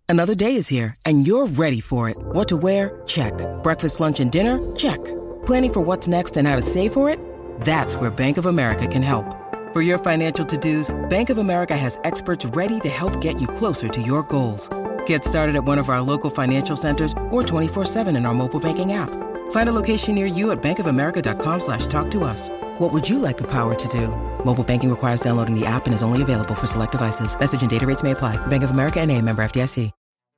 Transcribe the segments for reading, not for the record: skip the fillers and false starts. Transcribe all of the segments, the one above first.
Another day is here, and you're ready for it. What to wear? Check. Breakfast, lunch, and dinner? Check. Planning for what's next and how to save for it? That's where Bank of America can help. For your financial to-dos, Bank of America has experts ready to help get you closer to your goals. Get started at one of our local financial centers or 24/7 in our mobile banking app. Find a location near you at bankofamerica.com/talktous. What would you like the power to do? Mobile banking requires downloading the app and is only available for select devices. Message and data rates may apply. Bank of America N.A., member FDIC.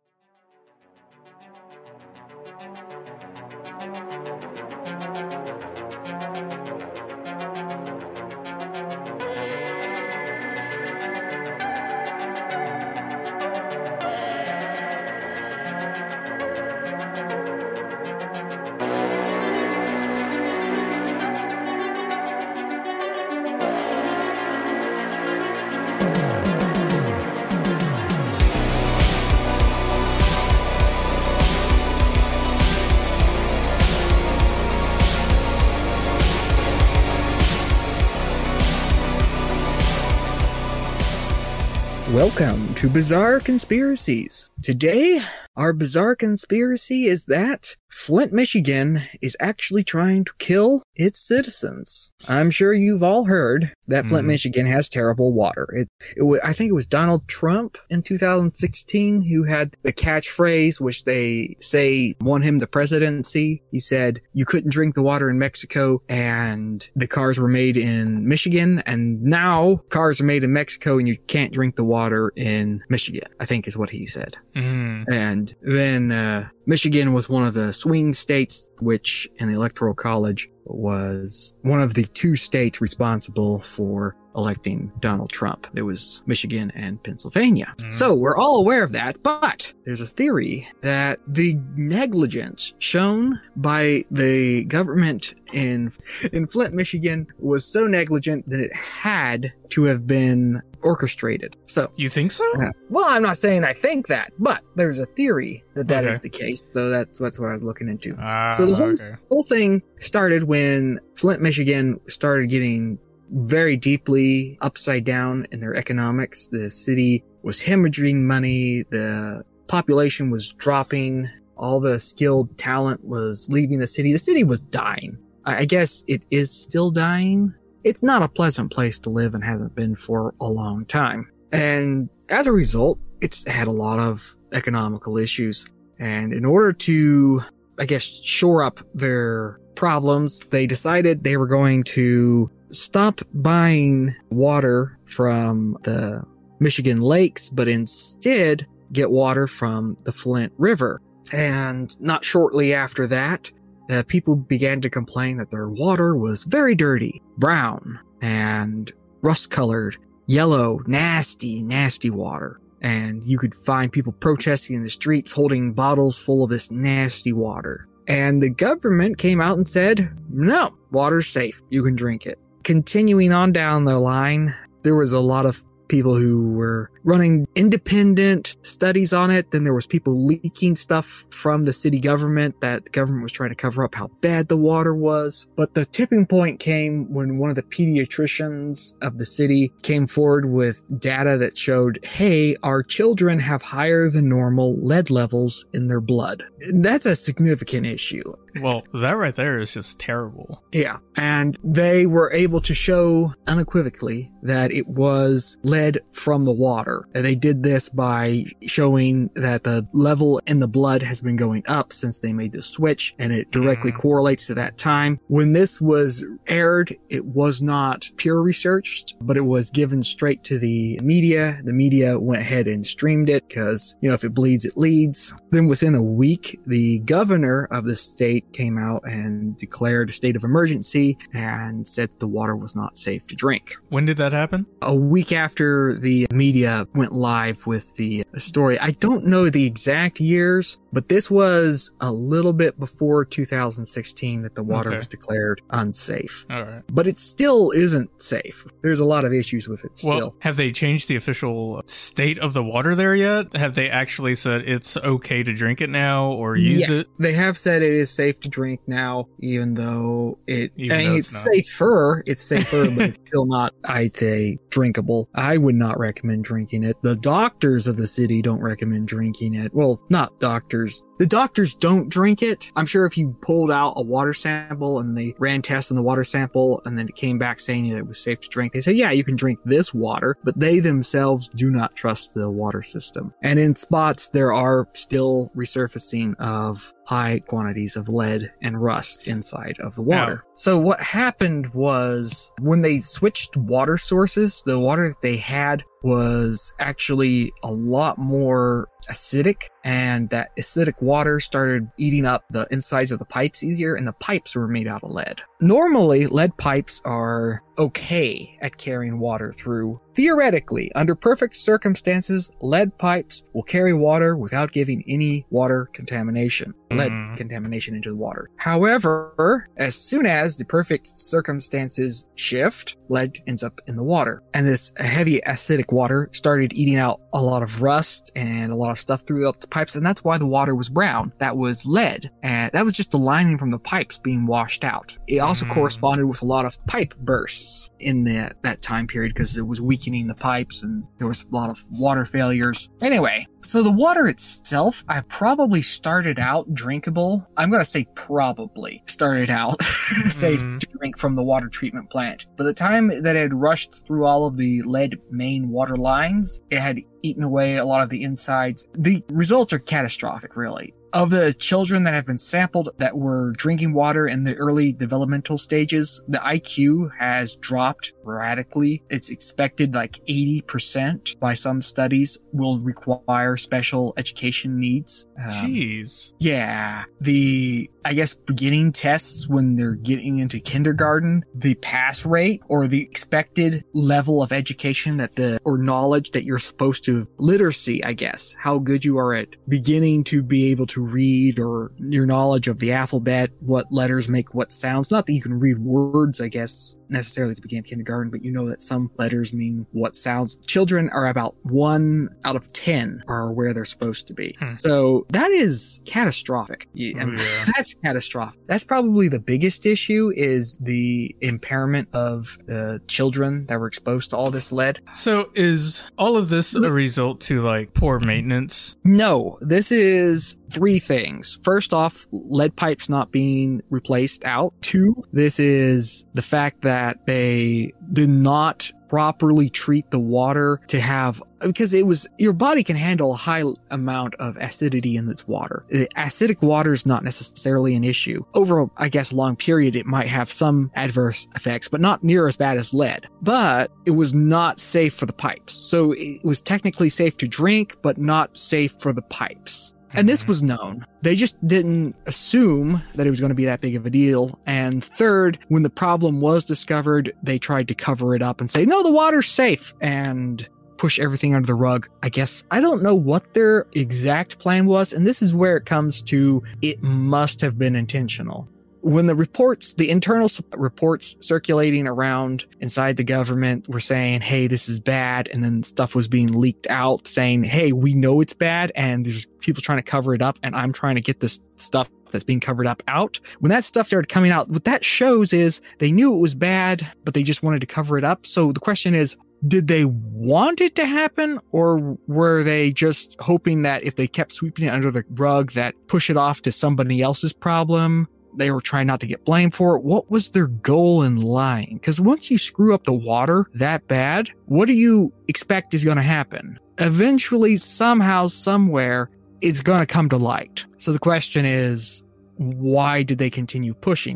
Welcome to Bizarre Conspiracies. Today, our bizarre conspiracy is that Flint, Michigan is actually trying to kill its citizens. I'm sure you've all heard that Flint, Michigan has terrible water. I think it was Donald Trump in 2016 who had the catchphrase, which they say won him the presidency. He said, you couldn't drink the water in Mexico and the cars were made in Michigan. And now cars are made in Mexico and you can't drink the water in Michigan, I think is what he said. And then Michigan was one of the swing states, which in the Electoral College was one of the two states responsible for electing Donald Trump. It was Michigan and Pennsylvania. So we're all aware of that, but there's a theory that the negligence shown by the government in Flint, Michigan was so negligent that it had to have been orchestrated. So you think so? Well, I'm not saying I think that, but there's a theory that is the case. So that's what I was looking into. So the whole thing started when Flint, Michigan started getting very deeply upside down in their economics. The city was hemorrhaging money. The population was dropping. All the skilled talent was leaving the city. The city was dying. I guess it is still dying. It's not a pleasant place to live and hasn't been for a long time. And as a result, it's had a lot of economical issues. And in order to, I guess, shore up their problems, they decided they were going to stop buying water from the Michigan lakes, but instead get water from the Flint River. And not shortly after that, people began to complain that their water was very dirty, brown, and rust-colored, yellow, nasty, nasty water. And you could find people protesting in the streets holding bottles full of this nasty water. And the government came out and said, no, water's safe. You can drink it. Continuing on down the line, there was a lot of people who were running independent studies on it. Then there was people leaking stuff from the city government that the government was trying to cover up how bad the water was. But the tipping point came when one of the pediatricians of the city came forward with data that showed, hey, our children have higher than normal lead levels in their blood. That's a significant issue. Well, that right there is just terrible. Yeah. And they were able to show unequivocally that it was lead from the water. And they did this by showing that the level in the blood has been going up since they made the switch, and it directly correlates to that time. When this was aired, it was not pure researched, but it was given straight to the media. The media went ahead and streamed it because, if it bleeds, it leads. Then within a week, the governor of the state came out and declared a state of emergency and said the water was not safe to drink. When did that happen? A week after the media went live with the story. I don't know the exact years, but This was a little bit before 2016 that the water was declared unsafe. All right. But it still isn't safe. There's a lot of issues with it still. Well, have they changed the official state of the water there yet? Have they actually said it's okay to drink it now or use it? They have said it is safe to drink now, even though it's safer. It's safer, but it's still not, I'd say, drinkable. I would not recommend drinking it. The doctors of the city don't recommend drinking it. Well, not doctors. The doctors don't drink it. I'm sure if you pulled out a water sample and they ran tests on the water sample and then it came back saying that it was safe to drink, they say, yeah, you can drink this water, but they themselves do not trust the water system. And in spots, there are still resurfacing of high quantities of lead and rust inside of the water. Ow. So what happened was when they switched water sources, the water that they had was actually a lot more acidic, and that acidic water started eating up the insides of the pipes easier, and the pipes were made out of lead. Normally, lead pipes are okay at carrying water through. Theoretically, under perfect circumstances, lead pipes will carry water without giving any water contamination, lead contamination into the water. However, as soon as the perfect circumstances shift, lead ends up in the water. And this heavy acidic water started eating out a lot of rust and a lot of stuff throughout the pipes, and that's why the water was brown. That was lead, and that was just the lining from the pipes being washed out. It also corresponded with a lot of pipe bursts in that time period because it was weakening the pipes and there was a lot of water failures. Anyway, so the water itself, I probably started out drinkable. I'm going to say probably started out safe to drink from the water treatment plant. By the time that it had rushed through all of the lead main water lines, it had eaten away a lot of the insides. The results are catastrophic, really. Of the children that have been sampled that were drinking water in the early developmental stages, the IQ has dropped radically. It's expected like 80% by some studies will require special education needs. Jeez. Yeah. I guess beginning tests when they're getting into kindergarten, the pass rate or the expected level of education or knowledge that you're supposed to, literacy, I guess, how good you are at beginning to be able to read, or your knowledge of the alphabet, what letters make what sounds. Not that you can read words, I guess, necessarily to begin kindergarten, but you know that some letters mean what sounds. Children are about 1 out of 10 are where they're supposed to be. So that is catastrophic. That's catastrophic. That's probably the biggest issue, is the impairment of the children that were exposed to all this lead. So is all of this a result to like poor maintenance? No, this is 3 things. First off, lead pipes not being replaced out. 2, this is the fact that they did not properly treat the water to have, because your body can handle a high amount of acidity in its water. Acidic water is not necessarily an issue. Over, I guess, a long period, it might have some adverse effects, but not near as bad as lead. But it was not safe for the pipes. So it was technically safe to drink, but not safe for the pipes. And this was known. They just didn't assume that it was going to be that big of a deal. And third, when the problem was discovered, they tried to cover it up and say, no, the water's safe, and push everything under the rug. I guess I don't know what their exact plan was. And this is where it comes to, it must have been intentional. When the internal reports circulating around inside the government were saying, hey, this is bad, and then stuff was being leaked out saying, hey, we know it's bad, and there's people trying to cover it up, and I'm trying to get this stuff that's being covered up out. When that stuff started coming out, what that shows is they knew it was bad, but they just wanted to cover it up. So the question is, did they want it to happen, or were they just hoping that if they kept sweeping it under the rug, that push it off to somebody else's problem? They were trying not to get blamed for it. What was their goal in lying? Because once you screw up the water that bad, what do you expect is going to happen? Eventually, somehow, somewhere, it's going to come to light. So the question is, why did they continue pushing it?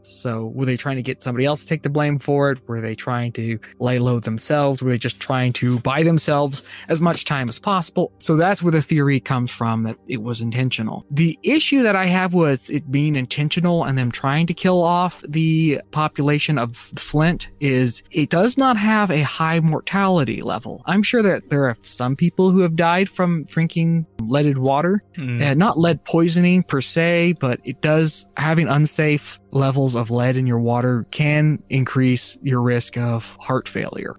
So were they trying to get somebody else to take the blame for it? Were they trying to lay low themselves? Were they just trying to buy themselves as much time as possible? So that's where the theory comes from, that it was intentional. The issue that I have with it being intentional and them trying to kill off the population of Flint is it does not have a high mortality level. I'm sure that there are some people who have died from drinking leaded water, not lead poisoning per se, but it does, having unsafe levels of lead in your water can increase your risk of heart failure.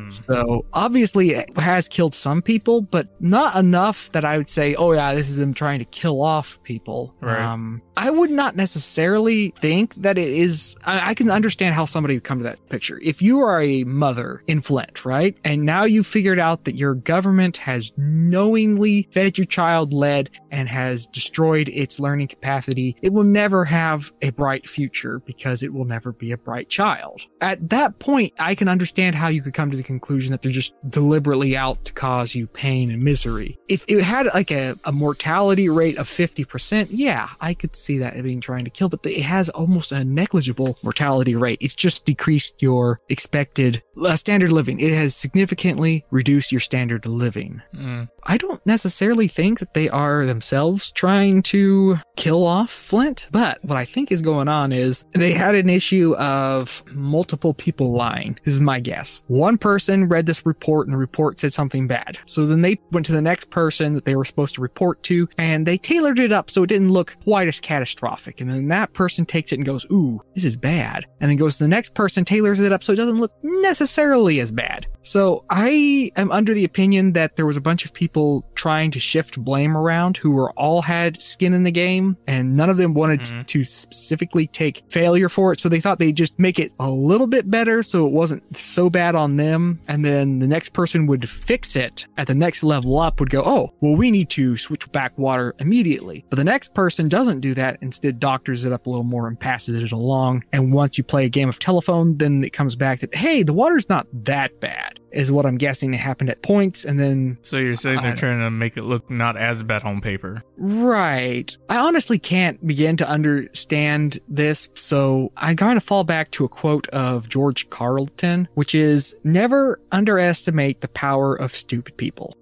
So obviously it has killed some people, but not enough that I would say, oh yeah, this is them trying to kill off people. Right. I would not necessarily think that it is. I can understand how somebody would come to that picture. If you are a mother in Flint, right, and now you figured out that your government has knowingly fed your child lead and has destroyed its learning capacity, it will never have a bright future because it will never be a bright child. At that point, I can understand how you could come to the conclusion that they're just deliberately out to cause you pain and misery. If it had like a mortality rate of 50%, yeah, I could see that being trying to kill, but it has almost a negligible mortality rate. It's just decreased your expected standard living. It has significantly reduced your standard of living. I don't necessarily think that they are themselves trying to kill off Flint, but what I think is going on is they had an issue of multiple people lying. This is my guess. One person read this report and the report said something bad. So then they went to the next person that they were supposed to report to and they tailored it up so it didn't look quite as catastrophic. And then that person takes it and goes, ooh, this is bad. And then goes to the next person, tailors it up so it doesn't look necessarily as bad. So I am under the opinion that there was a bunch of people trying to shift blame around who were all had skin in the game and none of them wanted to specifically take failure for it. So they thought they'd just make it a little bit better so it wasn't so bad on them. And then the next person would fix it at the next level up, would go, oh, well, we need to switch back water immediately. But the next person doesn't do that. Instead, doctors it up a little more and passes it along. And once you play a game of telephone, then it comes back that, hey, the water's not that bad, is what I'm guessing it happened at points. And then... So you're saying they're trying to make it look not as bad on paper. Right. I honestly can't begin to understand this, so I kind of fall back to a quote of George Carlton, which is, never underestimate the power of stupid people.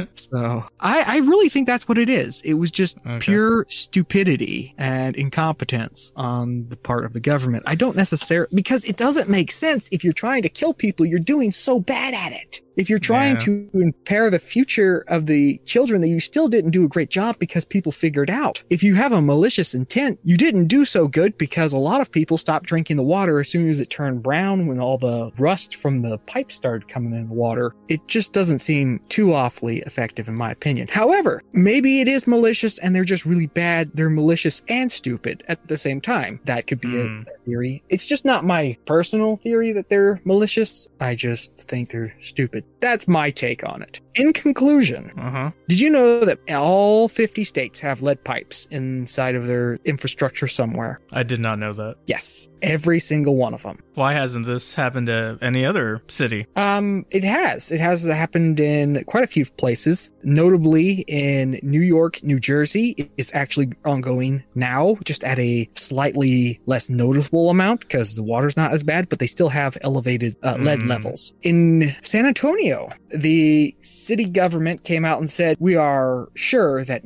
So I really think that's what it is. It was just pure stupidity and incompetence on the part of the government. I don't necessarily, because it doesn't make sense. If you're trying to kill people, you're doing so bad at it. If you're trying to impair the future of the children, that you still didn't do a great job because people figured out. If you have a malicious intent, you didn't do so good because a lot of people stopped drinking the water as soon as it turned brown when all the rust from the pipe started coming in the water. It just doesn't seem too awfully effective in my opinion. However, maybe it is malicious and they're just really bad. They're malicious and stupid at the same time. That could be a theory. It's just not my personal theory that they're malicious. I just think they're stupid. That's my take on it. In conclusion, did you know that all 50 states have lead pipes inside of their infrastructure somewhere? I did not know that. Yes, every single one of them. Why hasn't this happened to any other city? It has. It has happened in quite a few places, notably in New York, New Jersey. It's actually ongoing now, just at a slightly less noticeable amount because the water's not as bad, but they still have elevated lead levels. In San Antonio, the city government came out and said, we are sure that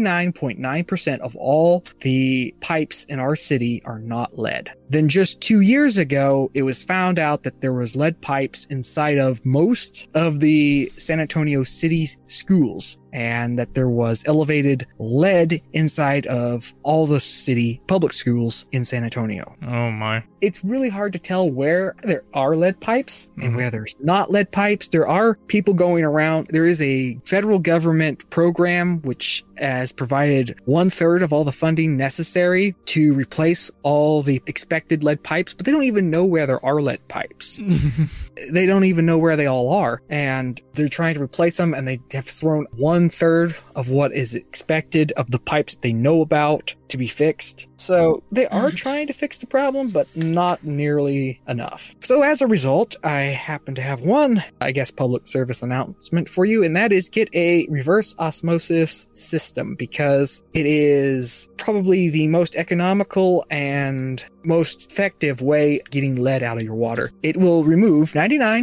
99.9% of all the pipes in our city are not lead. Then just 2 years ago, it was found out that there was lead pipes inside of most of the San Antonio city schools, and that there was elevated lead inside of all the city public schools in San Antonio. Oh my. It's really hard to tell where there are lead pipes and where there's not lead pipes. There are people going around. There is a federal government program which has provided 1/3 of all the funding necessary to replace all the expected lead pipes, but they don't even know where there are lead pipes. They don't even know where they all are, and they're trying to replace them, and they have thrown 1/3 of what is expected of the pipes that they know about to be fixed. So they are trying to fix the problem, but not nearly enough. So as a result, I happen to have one, I guess, public service announcement for you, and that is get a reverse osmosis system, because it is probably the most economical and most most effective way of getting lead out of your water. It will remove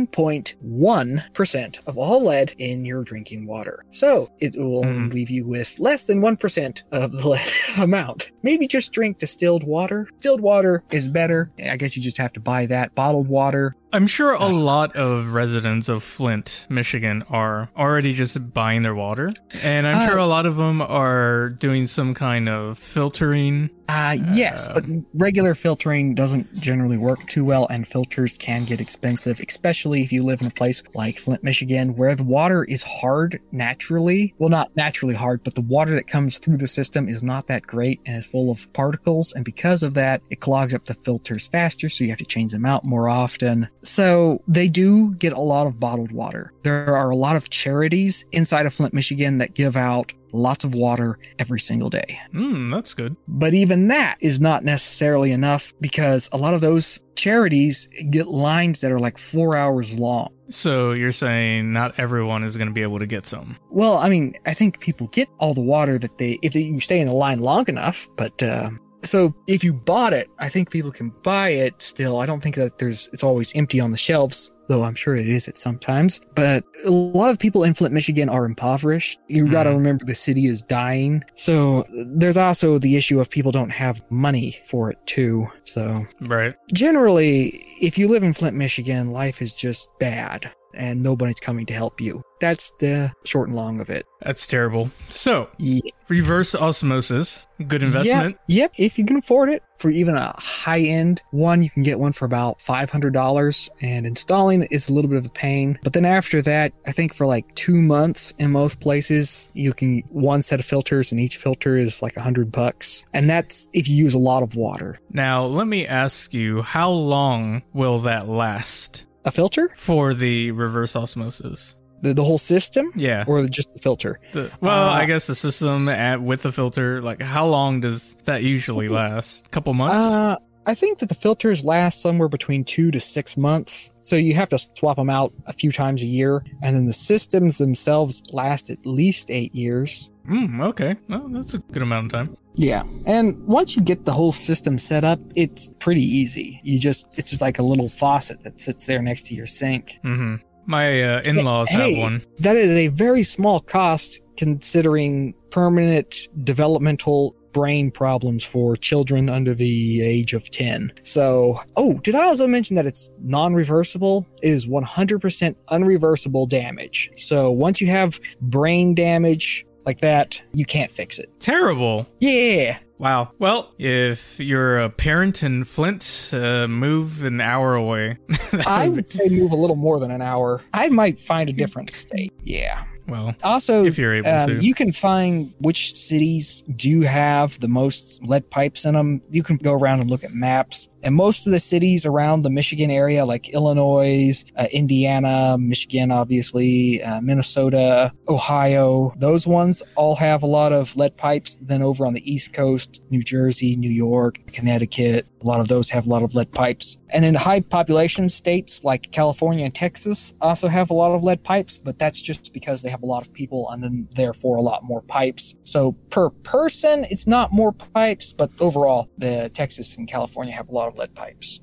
99.1% of all lead in your drinking water. So it will only leave you with less than 1% of the lead amount. Maybe just drink distilled water. Distilled water is better. I guess you just have to buy that. Bottled water. I'm sure a lot of residents of Flint, Michigan are already just buying their water. And I'm sure a lot of them are doing some kind of filtering. Yes, but regular filtering doesn't generally work too well, and filters can get expensive, especially if you live in a place like Flint, Michigan, where the water is hard naturally. Well, not naturally hard, but the water that comes through the system is not that great and is full of particles. And because of that, it clogs up the filters faster, so you have to change them out more often. So they do get a lot of bottled water. There are a lot of charities inside of Flint, Michigan that give out lots of water every single day. That's good. But even that is not necessarily enough because a lot of those charities get lines that are like 4 hours long. So you're saying not everyone is going to be able to get some? Well, I mean, I think people get all the water that if you stay in the line long enough, but so if you bought it, I think people can buy it still. I don't think that it's always empty on the shelves, though I'm sure it is at sometimes. But a lot of people in Flint, Michigan are impoverished. You got to remember the city is dying. So there's also the issue of people don't have money for it too. So right. Generally, if you live in Flint, Michigan, life is just bad and nobody's coming to help you. That's the short and long of it. That's terrible. So, reverse osmosis, good investment? Yep, if you can afford it. For even a high-end one, you can get one for about $500, and installing it is a little bit of a pain. But then after that, I think for like 2 months in most places, you can one set of filters, and each filter is like $100. And that's if you use a lot of water. Now, let me ask you, how long will that last? A filter? For the reverse osmosis. The whole system? Yeah. Or just the filter? I guess the system with the filter, like how long does that usually last? A couple months? I think that the filters last somewhere between 2 to 6 months. So you have to swap them out a few times a year. And then the systems themselves last at least 8 years. Okay. Well, that's a good amount of time. Yeah. And once you get the whole system set up, it's pretty easy. It's just like a little faucet that sits there next to your sink. Mm-hmm. My in-laws have one. That is a very small cost considering permanent developmental brain problems for children under the age of 10. So, did I also mention that it's non-reversible? It is 100% unreversible damage. So once you have brain damage like that, you can't fix it. Terrible. Yeah. Wow. Well, if you're a parent in Flint, move an hour away. I would say move a little more than an hour. I might find a different state. Yeah. Well, also, if you're able to. You can find which cities do have the most lead pipes in them. You can go around and look at maps. And most of the cities around the Michigan area, like Illinois, Indiana, Michigan, obviously, Minnesota, Ohio, those ones all have a lot of lead pipes. Then over on the East Coast, New Jersey, New York, Connecticut, a lot of those have a lot of lead pipes. And in high population states like California and Texas also have a lot of lead pipes, but that's just because they have a lot of people and then therefore a lot more pipes. So per person, it's not more pipes, but overall, the Texas and California have a lot of lead pipes.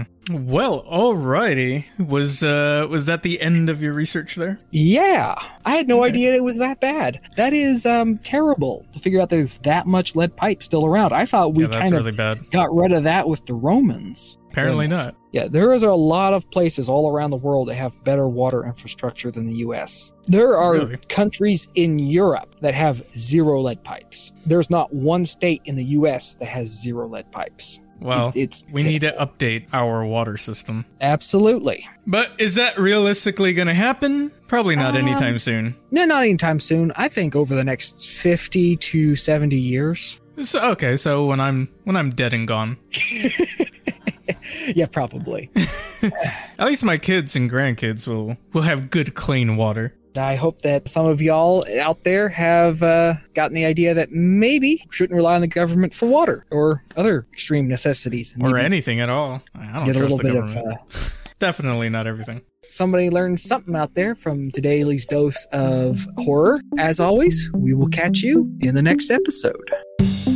Well, alrighty. Was that the end of your research there? Yeah. I had no idea it was that bad. That is terrible to figure out there's that much lead pipe still around. I thought we kind of got rid of that with the Romans. Apparently not. Yeah, there is a lot of places all around the world that have better water infrastructure than the U.S. There are countries in Europe that have zero lead pipes. There's not one state in the U.S. that has zero lead pipes. Well, we need to update our water system. Absolutely. But is that realistically going to happen? Probably not anytime soon. No, not anytime soon. I think over the next 50 to 70 years. So when I'm dead and gone. Yeah, probably. At least my kids and grandkids will have good, clean water. I hope that some of y'all out there have gotten the idea that maybe we shouldn't rely on the government for water or other extreme necessities. Or anything at all. I don't trust the government. Definitely not everything. Somebody learned something out there from today's dose of horror. As always, we will catch you in the next episode.